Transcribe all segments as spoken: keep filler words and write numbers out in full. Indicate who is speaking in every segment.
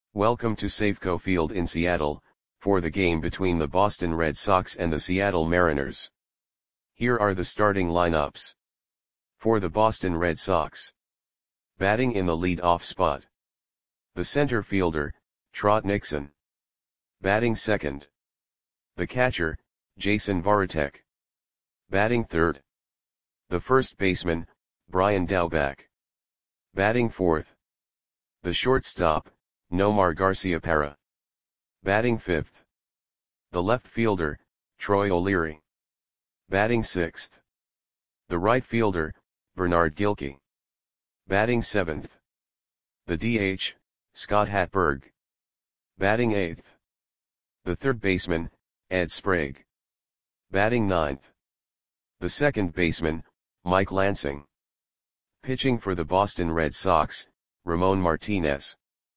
Speaker 1: Welcome to Safeco Field in Seattle, for the game between the Boston Red Sox and the Seattle Mariners. Here are the starting lineups. For the Boston Red Sox. Batting in the lead-off spot. The center fielder, Trot Nixon. Batting second. The catcher, Jason Varitek. Batting third. The first baseman, Brian Daubach. Batting fourth. The shortstop, Nomar Garciaparra. Batting fifth. The left fielder, Troy O'Leary. Batting sixth. The right fielder, Bernard Gilkey. Batting seventh. The D H, Scott Hatberg. Batting eighth. The third baseman, Ed Sprague. Batting ninth. The second baseman, Mike Lansing. Pitching for the Boston Red Sox, Ramon Martinez.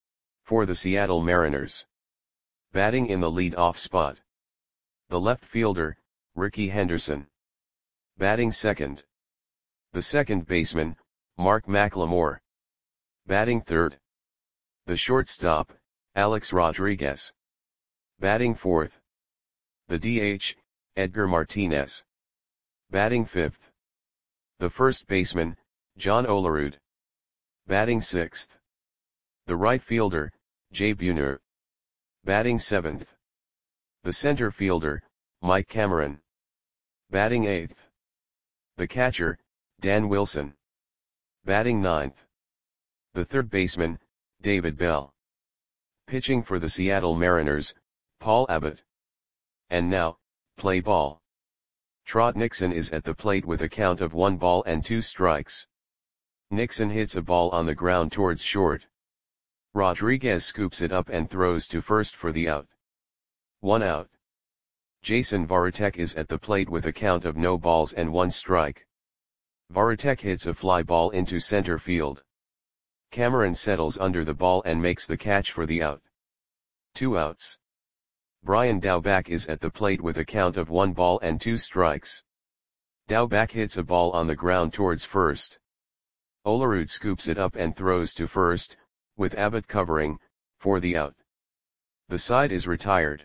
Speaker 1: For the Seattle Mariners. Batting in the lead-off spot. The left fielder, Rickey Henderson. Batting second. The second baseman, Mark McLemore. Batting third. The shortstop, Alex Rodriguez. Batting fourth. The D H, Edgar Martinez. Batting fifth. The first baseman, John Olerud. Batting sixth. The right fielder, Jay Buhner. Batting seventh. The center fielder, Mike Cameron. Batting eighth. The catcher, Dan Wilson. Batting ninth. The third baseman, David Bell. Pitching for the Seattle Mariners, Paul Abbott. And now, play ball. Trot Nixon is at the plate with a count of one ball and two strikes. Nixon hits a ball on the ground towards short. Rodriguez scoops it up and throws to first for the out. One out. Jason Varitek is at the plate with a count of no balls and one strike. Varitek hits a fly ball into center field. Cameron settles under the ball and makes the catch for the out. Two outs. Brian Daubach is at the plate with a count of one ball and two strikes. Daubach hits a ball on the ground towards first. Olerud scoops it up and throws to first, with Abbott covering, for the out. The side is retired.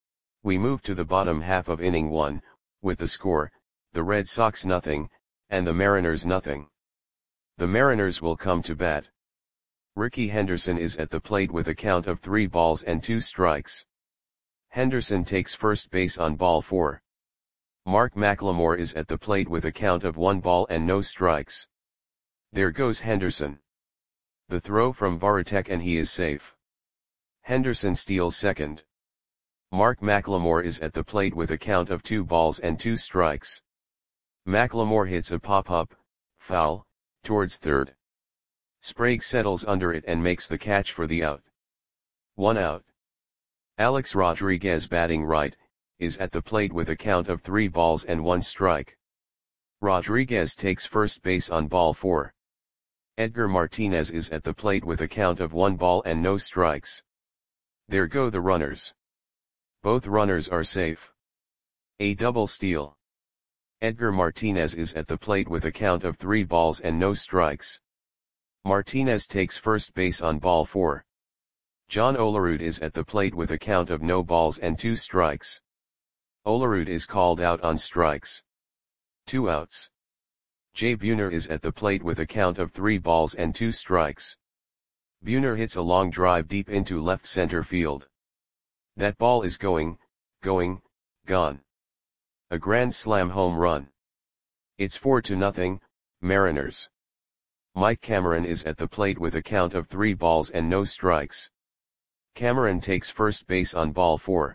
Speaker 1: We move to the bottom half of inning one, with the score, the Red Sox nothing, and the Mariners nothing. The Mariners will come to bat. Rickey Henderson is at the plate with a count of three balls and two strikes. Henderson takes first base on ball four. Mark McLemore is at the plate with a count of one ball and no strikes. There goes Henderson. The throw from Varitek and he is safe. Henderson steals second. Mark McLemore is at the plate with a count of two balls and two strikes. McLemore hits a pop-up, foul, towards third. Sprague settles under it and makes the catch for the out. One out. Alex Rodriguez, batting right, is at the plate with a count of three balls and one strike. Rodriguez takes first base on ball four. Edgar Martinez is at the plate with a count of one ball and no strikes. There go the runners. Both runners are safe. A double steal. Edgar Martinez is at the plate with a count of three balls and no strikes. Martinez takes first base on ball four. John Olerud is at the plate with a count of no balls and two strikes. Olerud is called out on strikes. Two outs. Jay Buhner is at the plate with a count of three balls and two strikes. Buhner hits a long drive deep into left center field. That ball is going, going, gone. A grand slam home run. It's four to nothing, Mariners. Mike Cameron is at the plate with a count of three balls and no strikes. Cameron takes first base on ball four.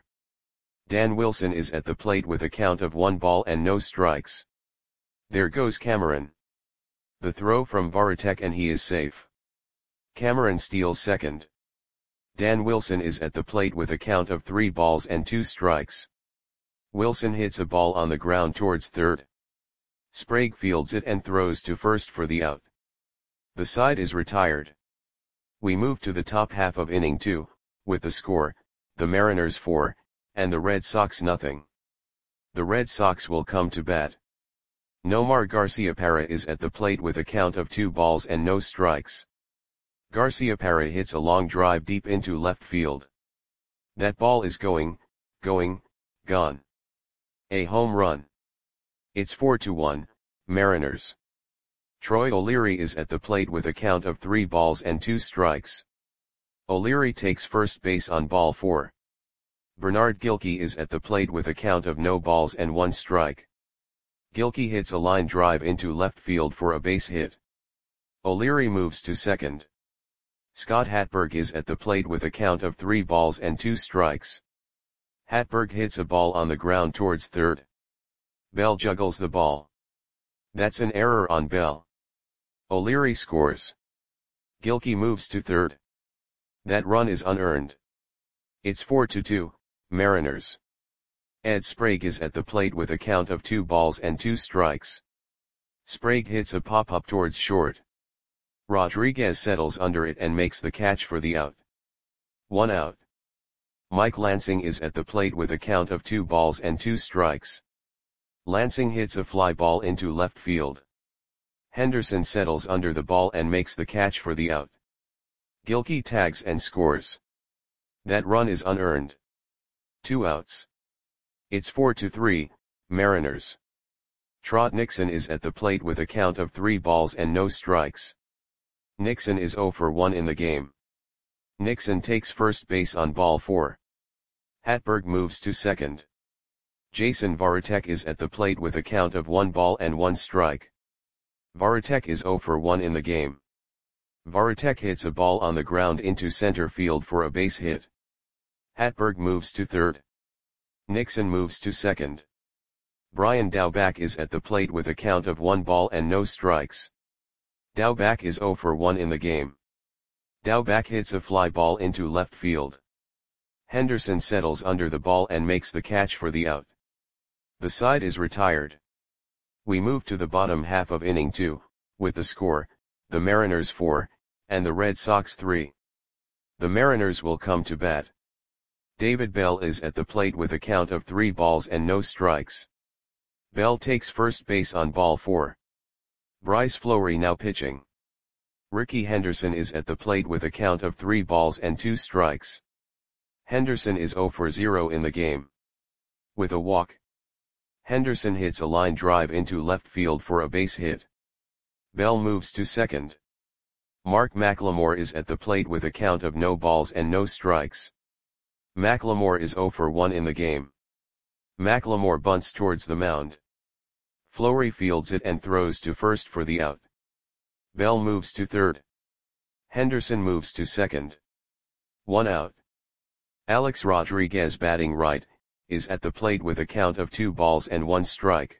Speaker 1: Dan Wilson is at the plate with a count of one ball and no strikes. There goes Cameron. The throw from Varitek and he is safe. Cameron steals second. Dan Wilson is at the plate with a count of three balls and two strikes. Wilson hits a ball on the ground towards third. Sprague fields it and throws to first for the out. The side is retired. We move to the top half of inning two, with the score, the Mariners four, and the Red Sox nothing. The Red Sox will come to bat. Nomar Garciaparra is at the plate with a count of two balls and no strikes. Garciaparra hits a long drive deep into left field. That ball is going, going, gone. A home run. It's four to one, Mariners. Troy O'Leary is at the plate with a count of three balls and two strikes. O'Leary takes first base on ball four. Bernard Gilkey is at the plate with a count of no balls and one strike. Gilkey hits a line drive into left field for a base hit. O'Leary moves to second. Scott Hatberg is at the plate with a count of three balls and two strikes. Hatberg hits a ball on the ground towards third. Bell juggles the ball. That's an error on Bell. O'Leary scores. Gilkey moves to third. That run is unearned. It's four to two, Mariners. Ed Sprague is at the plate with a count of two balls and two strikes. Sprague hits a pop-up towards short. Rodriguez settles under it and makes the catch for the out. One out. Mike Lansing is at the plate with a count of two balls and two strikes. Lansing hits a fly ball into left field. Henderson settles under the ball and makes the catch for the out. Gilkey tags and scores. That run is unearned. Two outs. It's four to three, Mariners. Trot Nixon is at the plate with a count of three balls and no strikes. Nixon is zero for one in the game. Nixon takes first base on ball four. Hatberg moves to second. Jason Varitek is at the plate with a count of one ball and one strike. Varitek is zero for one in the game. Varitek hits a ball on the ground into center field for a base hit. Hatberg moves to third. Nixon moves to second. Brian Daubach is at the plate with a count of one ball and no strikes. Daubach is zero for one in the game. Daubach hits a fly ball into left field. Henderson settles under the ball and makes the catch for the out. The side is retired. We move to the bottom half of inning two, with the score, the Mariners four, and the Red Sox three. The Mariners will come to bat. David Bell is at the plate with a count of three balls and no strikes. Bell takes first base on ball four. Bryce Fleury now pitching. Ricky Henderson is at the plate with a count of three balls and two strikes. Henderson is zero for zero in the game. With a walk. Henderson hits a line drive into left field for a base hit. Bell moves to second. Mark McLemore is at the plate with a count of no balls and no strikes. McLemore is zero for one in the game. McLemore bunts towards the mound. Fleury fields it and throws to first for the out. Bell moves to third. Henderson moves to second. One out. Alex Rodriguez, batting right, is at the plate with a count of two balls and one strike.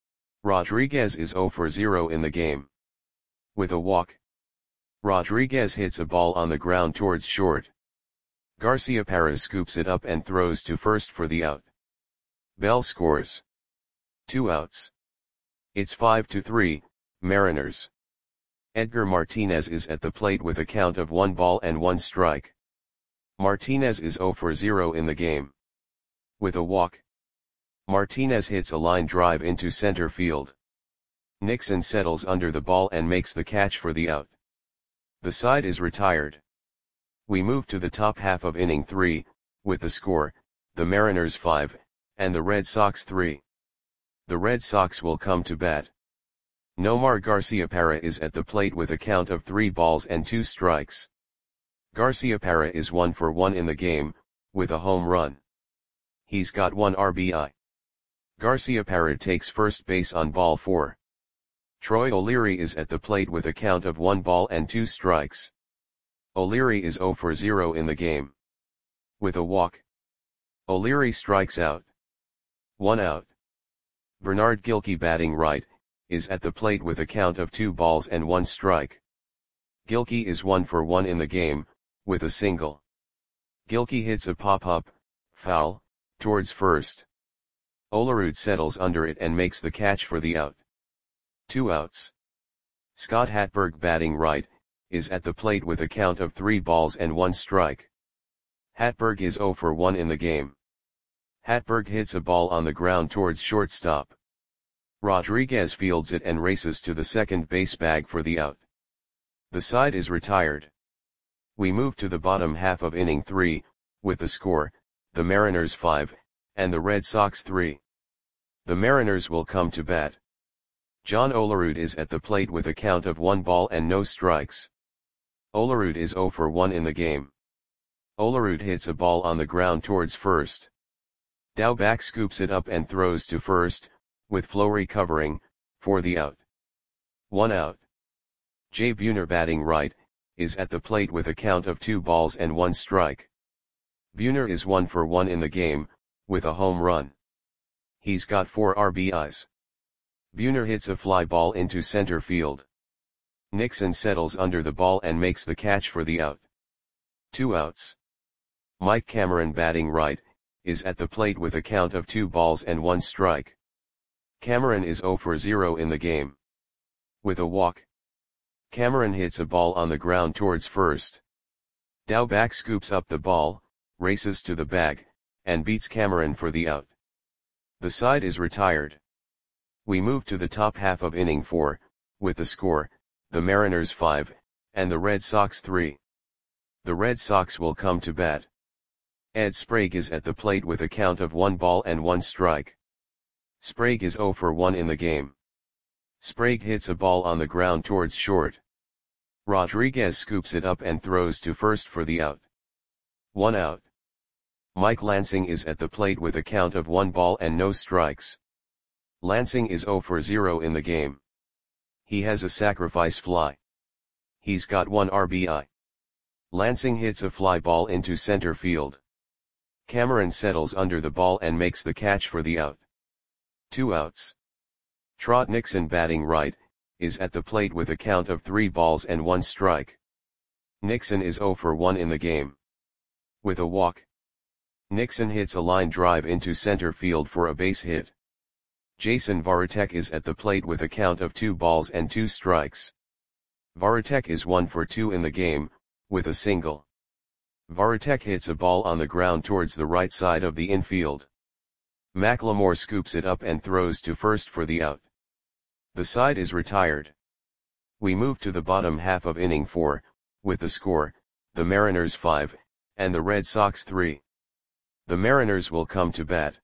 Speaker 1: Rodriguez is zero for zero in the game. With a walk. Rodriguez hits a ball on the ground towards short. Garciaparra scoops it up and throws to first for the out. Bell scores. Two outs. It's five to three, Mariners. Edgar Martinez is at the plate with a count of one ball and one strike. Martinez is zero for zero in the game. With a walk. Martinez hits a line drive into center field. Nixon settles under the ball and makes the catch for the out. The side is retired. We move to the top half of inning three, with the score, the Mariners five, and the Red Sox three. The Red Sox will come to bat. Nomar Garciaparra is at the plate with a count of three balls and two strikes. Garciaparra is one for one in the game, with a home run. He's got one R B I. Garciaparra takes first base on ball four. Troy O'Leary is at the plate with a count of one ball and two strikes. O'Leary is zero for zero in the game. With a walk. O'Leary strikes out. One out. Bernard Gilkey, batting right, is at the plate with a count of two balls and one strike. Gilkey is one for one in the game, with a single. Gilkey hits a pop-up, foul, towards first. Olerud settles under it and makes the catch for the out. Two outs. Scott Hatberg, batting right, is at the plate with a count of three balls and one strike. Hatberg is zero for one in the game. Hatberg hits a ball on the ground towards shortstop. Rodriguez fields it and races to the second base bag for the out. The side is retired. We move to the bottom half of inning three, with the score, the Mariners five, and the Red Sox three. The Mariners will come to bat. John Olerud is at the plate with a count of one ball and no strikes. Olerud is zero for one in the game. Olerud hits a ball on the ground towards first. Daubach scoops it up and throws to first, with Fleury covering, for the out. One out. Jay Buhner, batting right, is at the plate with a count of two balls and one strike. Buhner is one for one in the game, with a home run. He's got four R B Is. Buhner hits a fly ball into center field. Nixon settles under the ball and makes the catch for the out. Two outs. Mike Cameron, batting right, is at the plate with a count of two balls and one strike. Cameron is zero for zero in the game. With a walk. Cameron hits a ball on the ground towards first. Daubach scoops up the ball, races to the bag, and beats Cameron for the out. The side is retired. We move to the top half of inning four, with the score, the Mariners five, and the Red Sox three. The Red Sox will come to bat. Ed Sprague is at the plate with a count of one ball and one strike. Sprague is zero for one in the game. Sprague hits a ball on the ground towards short. Rodriguez scoops it up and throws to first for the out. One out. Mike Lansing is at the plate with a count of one ball and no strikes. Lansing is zero for zero in the game. He has a sacrifice fly. He's got one R B I. Lansing hits a fly ball into center field. Cameron settles under the ball and makes the catch for the out. Two outs. Trot Nixon, batting right, is at the plate with a count of three balls and one strike. Nixon is zero for one in the game. With a walk. Nixon hits a line drive into center field for a base hit. Jason Varitek is at the plate with a count of two balls and two strikes. Varitek is one for two in the game, with a single. Varitek hits a ball on the ground towards the right side of the infield. McLemore scoops it up and throws to first for the out. The side is retired. We move to the bottom half of inning four, with the score, the Mariners five, and the Red Sox three. The Mariners will come to bat.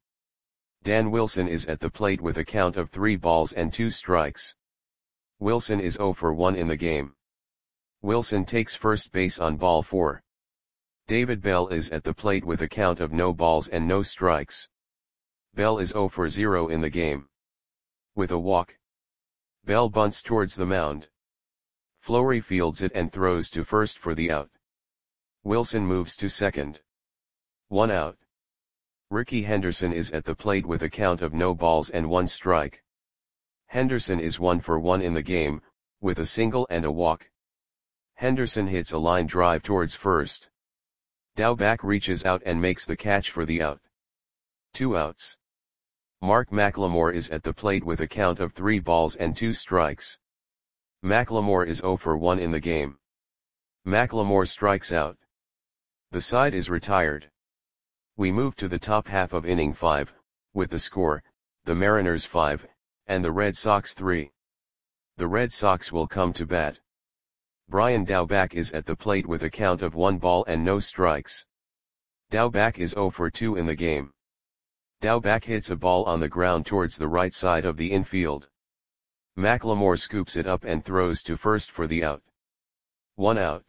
Speaker 1: Dan Wilson is at the plate with a count of three balls and two strikes. Wilson is zero for one in the game. Wilson takes first base on ball four. David Bell is at the plate with a count of no balls and no strikes. Bell is zero for zero in the game. With a walk. Bell bunts towards the mound. Fleury fields it and throws to first for the out. Wilson moves to second. One out. Ricky Henderson is at the plate with a count of no balls and one strike. Henderson is one for one in the game, with a single and a walk. Henderson hits a line drive towards first. Daubach reaches out and makes the catch for the out. Two outs. Mark McLemore is at the plate with a count of three balls and two strikes. McLemore is zero for one in the game. McLemore strikes out. The side is retired. We move to the top half of inning five, with the score, the Mariners five, and the Red Sox three. The Red Sox will come to bat. Brian Daubach is at the plate with a count of one ball and no strikes. Daubach is zero for two in the game. Daubach hits a ball on the ground towards the right side of the infield. McLemore scoops it up and throws to first for the out. One out.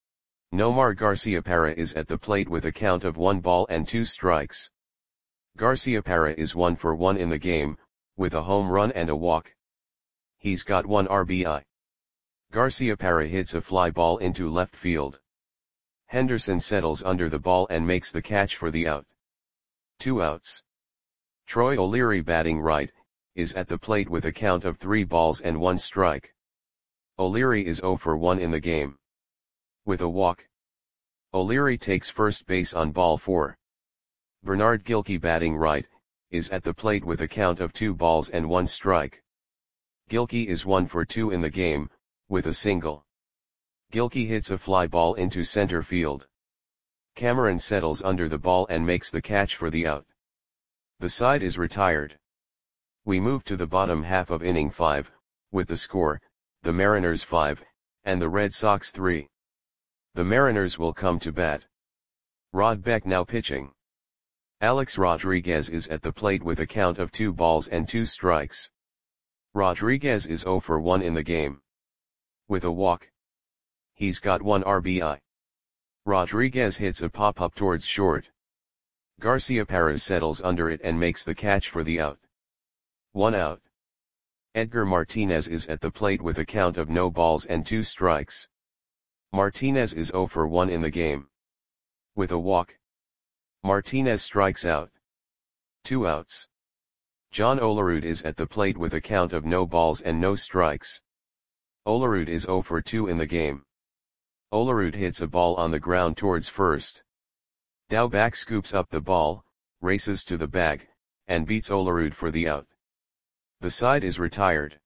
Speaker 1: Nomar Garciaparra is at the plate with a count of one ball and two strikes. Garciaparra is one for one in the game, with a home run and a walk. He's got one R B I. Garciaparra hits a fly ball into left field. Henderson settles under the ball and makes the catch for the out. Two outs. Troy O'Leary, batting right, is at the plate with a count of three balls and one strike. O'Leary is zero for one in the game. With a walk. O'Leary takes first base on ball four. Bernard Gilkey, batting right, is at the plate with a count of two balls and one strike. Gilkey is one for two in the game, with a single. Gilkey hits a fly ball into center field. Cameron settles under the ball and makes the catch for the out. The side is retired. We move to the bottom half of inning five, with the score, the Mariners five, and the Red Sox three. The Mariners will come to bat. Rod Beck now pitching. Alex Rodriguez is at the plate with a count of two balls and two strikes. Rodriguez is zero for one in the game. With a walk. He's got one R B I. Rodriguez hits a pop-up towards short. Garciaparra settles under it and makes the catch for the out. One out. Edgar Martinez is at the plate with a count of no balls and two strikes. Martinez is zero for one in the game. With a walk. Martinez strikes out. Two outs. John Olerud is at the plate with a count of no balls and no strikes. Olerud is zero for two in the game. Olerud hits a ball on the ground towards first. Daubach scoops up the ball, races to the bag, and beats Olerud for the out. The side is retired.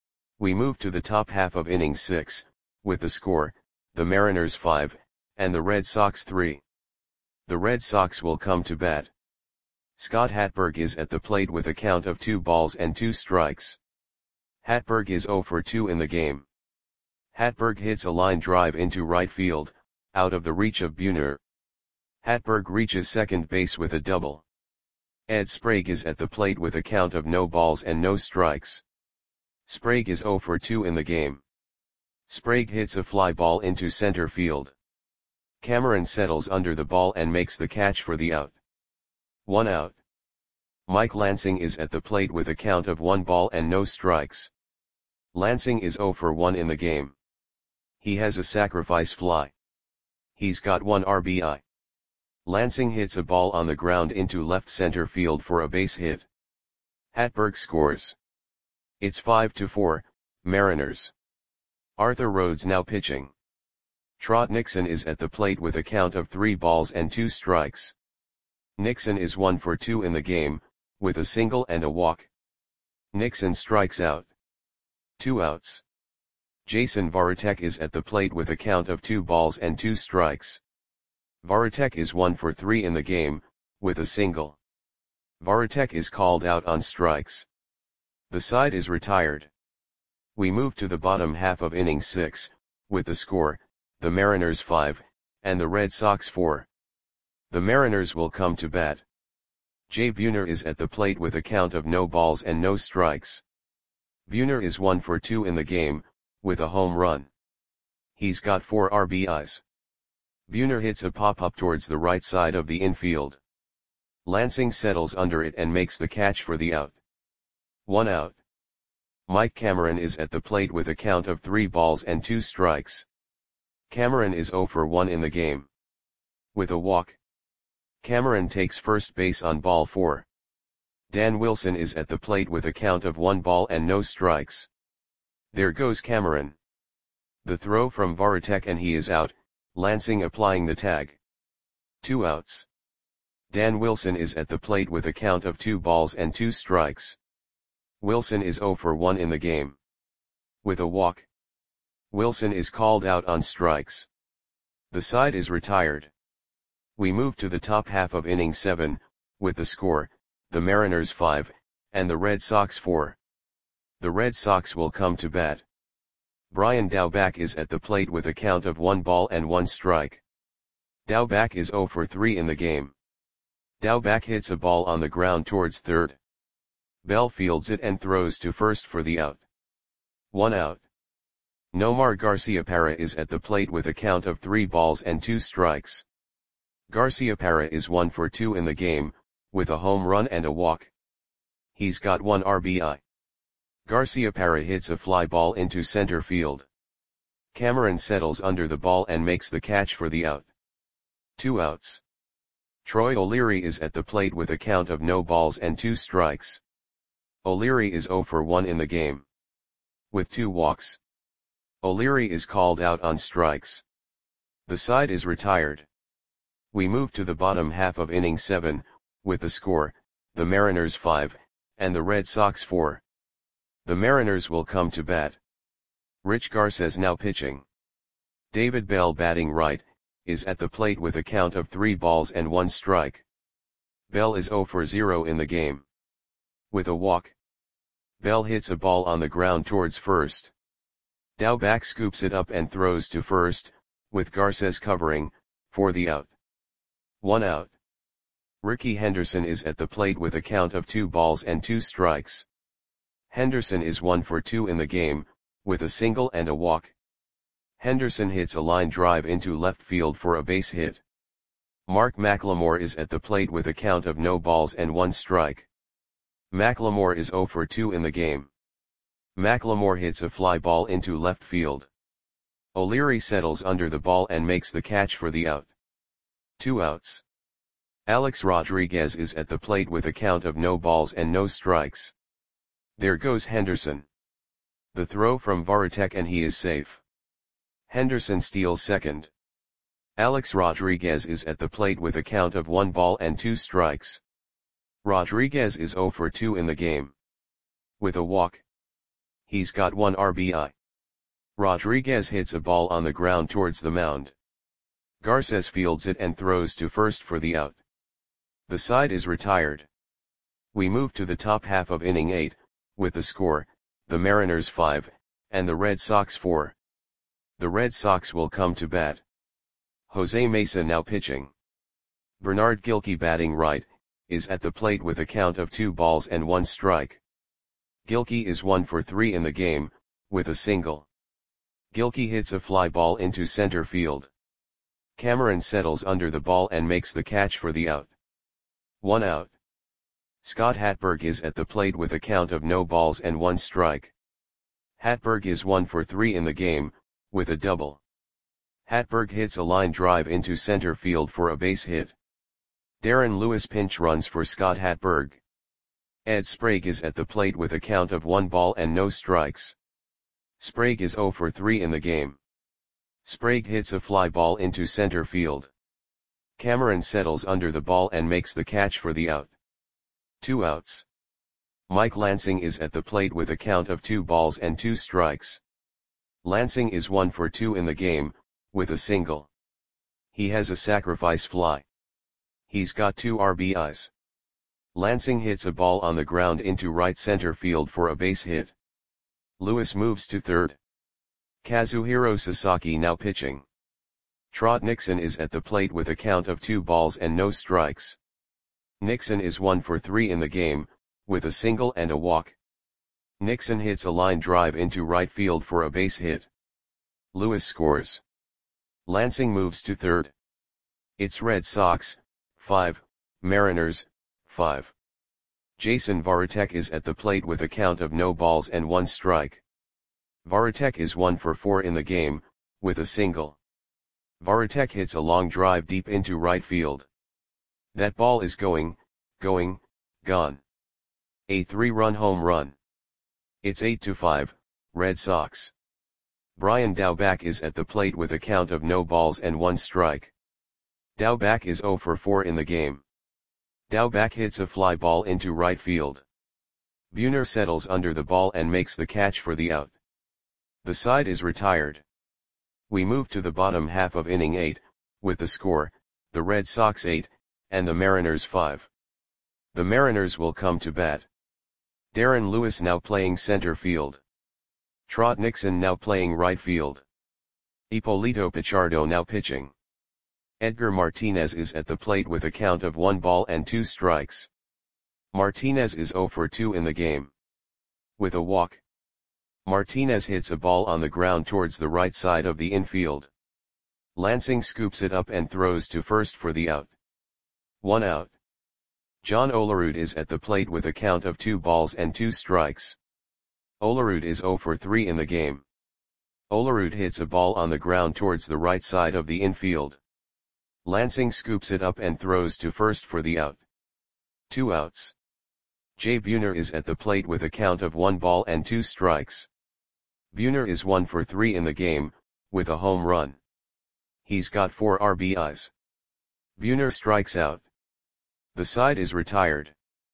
Speaker 1: We move to the top half of inning six, with the score, the Mariners five, and the Red Sox three. The Red Sox will come to bat. Scott Hatberg is at the plate with a count of two balls and two strikes. Hatberg is zero for two in the game. Hatberg hits a line drive into right field, out of the reach of Buhner. Hatberg reaches second base with a double. Ed Sprague is at the plate with a count of no balls and no strikes. Sprague is zero for two in the game. Sprague hits a fly ball into center field. Cameron settles under the ball and makes the catch for the out. One out. Mike Lansing is at the plate with a count of one ball and no strikes. Lansing is zero for one in the game. He has a sacrifice fly. He's got one R B I. Lansing hits a ball on the ground into left center field for a base hit. Hatberg scores. It's five to four, Mariners. Arthur Rhodes now pitching. Trot Nixon is at the plate with a count of three balls and two strikes. Nixon is one for two in the game, with a single and a walk. Nixon strikes out. Two outs. Jason Varitek is at the plate with a count of two balls and two strikes. Varitek is one for three in the game, with a single. Varitek is called out on strikes. The side is retired. We move to the bottom half of inning six, with the score, the Mariners five, and the Red Sox four. The Mariners will come to bat. Jay Buhner is at the plate with a count of no balls and no strikes. Buhner is one for two in the game, with a home run. He's got four R B Is. Buhner hits a pop-up towards the right side of the infield. Lansing settles under it and makes the catch for the out. One out. Mike Cameron is at the plate with a count of three balls and two strikes. Cameron is zero for one in the game. With a walk. Cameron takes first base on ball four. Dan Wilson is at the plate with a count of one ball and no strikes. There goes Cameron. The throw from Varitek and he is out, Lansing applying the tag. Two outs. Dan Wilson is at the plate with a count of two balls and two strikes. Wilson is zero for one in the game. With a walk. Wilson is called out on strikes. The side is retired. We move to the top half of inning seven, with the score, the Mariners five, and the Red Sox four. The Red Sox will come to bat. Brian Daubach is at the plate with a count of one ball and one strike. Daubach is zero for three in the game. Daubach hits a ball on the ground towards third. Bell fields it and throws to first for the out. One out. Nomar Garciaparra is at the plate with a count of three balls and two strikes. Garciaparra is one for two in the game, with a home run and a walk. He's got one R B I. Garciaparra hits a fly ball into center field. Cameron settles under the ball and makes the catch for the out. Two outs. Troy O'Leary is at the plate with a count of no balls and two strikes. O'Leary is zero for one in the game. With two walks. O'Leary is called out on strikes. The side is retired. We move to the bottom half of inning seven, with the score, the Mariners five, and the Red Sox four. The Mariners will come to bat. Rich Garces now pitching. David Bell batting right, is at the plate with a count of three balls and one strike. Bell is zero for zero in the game. With a walk. Bell hits a ball on the ground towards first. Daubach scoops it up and throws to first, with Garces covering, for the out. One out. Ricky Henderson is at the plate with a count of two balls and two strikes. Henderson is one for two in the game, with a single and a walk. Henderson hits a line drive into left field for a base hit. Mark McLemore is at the plate with a count of no balls and one strike. McLemore is zero for two in the game. McLemore hits a fly ball into left field. O'Leary settles under the ball and makes the catch for the out. Two outs. Alex Rodriguez is at the plate with a count of no balls and no strikes. There goes Henderson. The throw from Varitek and he is safe. Henderson steals second. Alex Rodriguez is at the plate with a count of one ball and two strikes. Rodriguez is zero for two in the game. With a walk. He's got one R B I. Rodriguez hits a ball on the ground towards the mound. Garces fields it and throws to first for the out. The side is retired. We move to the top half of inning eight, with the score, the Mariners five, and the Red Sox four. The Red Sox will come to bat. Jose Mesa now pitching. Bernard Gilkey batting right, is at the plate with a count of two balls and one strike. Gilkey is one for three in the game, with a single. Gilkey hits a fly ball into center field. Cameron settles under the ball and makes the catch for the out. One out. Scott Hatberg is at the plate with a count of no balls and one strike. Hatberg is one for three in the game, with a double. Hatberg hits a line drive into center field for a base hit. Darren Lewis pinch runs for Scott Hatberg. Ed Sprague is at the plate with a count of one ball and no strikes. Sprague is zero for three in the game. Sprague hits a fly ball into center field. Cameron settles under the ball and makes the catch for the out. Two outs. Mike Lansing is at the plate with a count of two balls and two strikes. Lansing is one for two in the game, with a single. He has a sacrifice fly. He's got two R B Is. Lansing hits a ball on the ground into right center field for a base hit. Lewis moves to third. Kazuhiro Sasaki now pitching. Trot Nixon is at the plate with a count of two balls and no strikes. Nixon is one for three in the game, with a single and a walk. Nixon hits a line drive into right field for a base hit. Lewis scores. Lansing moves to third. It's Red Sox, five, Mariners, five. Jason Varitek is at the plate with a count of no balls and one strike. Varitek is one for four in the game, with a single. Varitek hits a long drive deep into right field. That ball is going, going, gone. A three-run home run. It's eight to five, Red Sox. Brian Daubach is at the plate with a count of no balls and one strike. Daubach is zero for four in the game. Daubach hits a fly ball into right field. Buhner settles under the ball and makes the catch for the out. The side is retired. We move to the bottom half of inning eight, with the score, the Red Sox eight, and the Mariners five. The Mariners will come to bat. Darren Lewis now playing center field. Trot Nixon now playing right field. Ippolito Pichardo now pitching. Edgar Martinez is at the plate with a count of one ball and two strikes. Martinez is zero for two in the game. With a walk. Martinez hits a ball on the ground towards the right side of the infield. Lansing scoops it up and throws to first for the out. One out. John Olerud is at the plate with a count of two balls and two strikes. Olerud is zero for three in the game. Olerud hits a ball on the ground towards the right side of the infield. Lansing scoops it up and throws to first for the out. Two outs. Jay Buhner is at the plate with a count of one ball and two strikes. Buhner is one for three in the game, with a home run. He's got four R B Is. Buhner strikes out. The side is retired.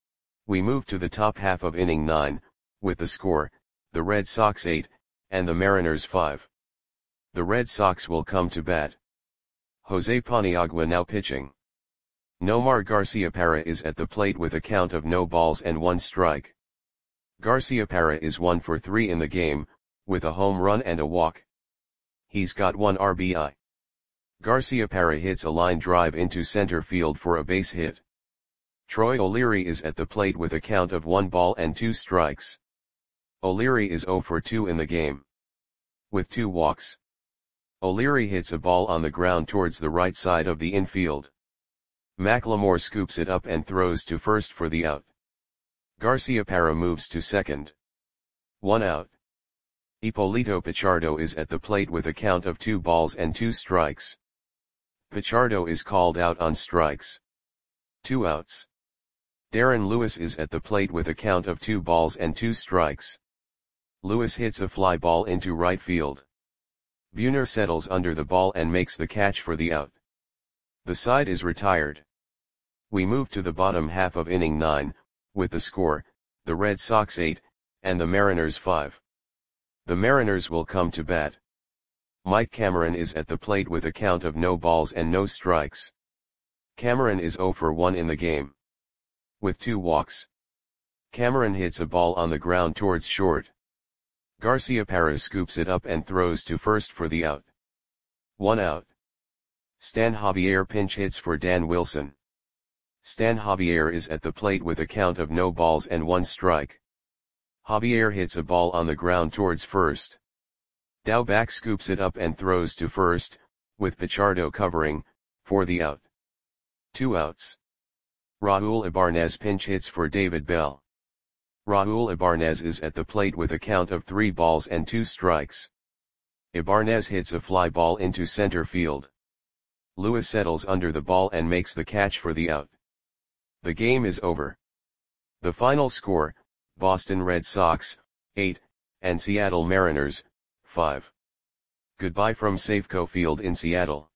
Speaker 1: We move to the top half of inning nine, with the score, the Red Sox eight, and the Mariners five. The Red Sox will come to bat. Jose Paniagua now pitching. Nomar Garciaparra is at the plate with a count of no balls and one strike. Garciaparra is one for three in the game, with a home run and a walk. He's got one R B I. Garciaparra hits a line drive into center field for a base hit. Troy O'Leary is at the plate with a count of one ball and two strikes. O'Leary is zero for two in the game. With two walks. O'Leary hits a ball on the ground towards the right side of the infield. McLemore scoops it up and throws to first for the out. Garciaparra moves to second. One out. Ippolito Pichardo is at the plate with a count of two balls and two strikes. Pichardo is called out on strikes. Two outs. Darren Lewis is at the plate with a count of two balls and two strikes. Lewis hits a fly ball into right field. Buhner settles under the ball and makes the catch for the out. The side is retired. We move to the bottom half of inning nine, with the score, the Red Sox eight, and the Mariners five. The Mariners will come to bat. Mike Cameron is at the plate with a count of no balls and no strikes. Cameron is zero for one in the game. With two walks. Cameron hits a ball on the ground towards short. Garciaparra scoops it up and throws to first for the out. One out. Stan Javier pinch hits for Dan Wilson. Stan Javier is at the plate with a count of no balls and one strike. Javier hits a ball on the ground towards first. Daubach scoops it up and throws to first, with Pichardo covering, for the out. Two outs. Raul Ibanez pinch hits for David Bell. Raul Ibanez is at the plate with a count of three balls and two strikes. Ibanez hits a fly ball into center field. Lewis settles under the ball and makes the catch for the out. The game is over. The final score, Boston Red Sox, eight, and Seattle Mariners, five. Goodbye from Safeco Field in Seattle.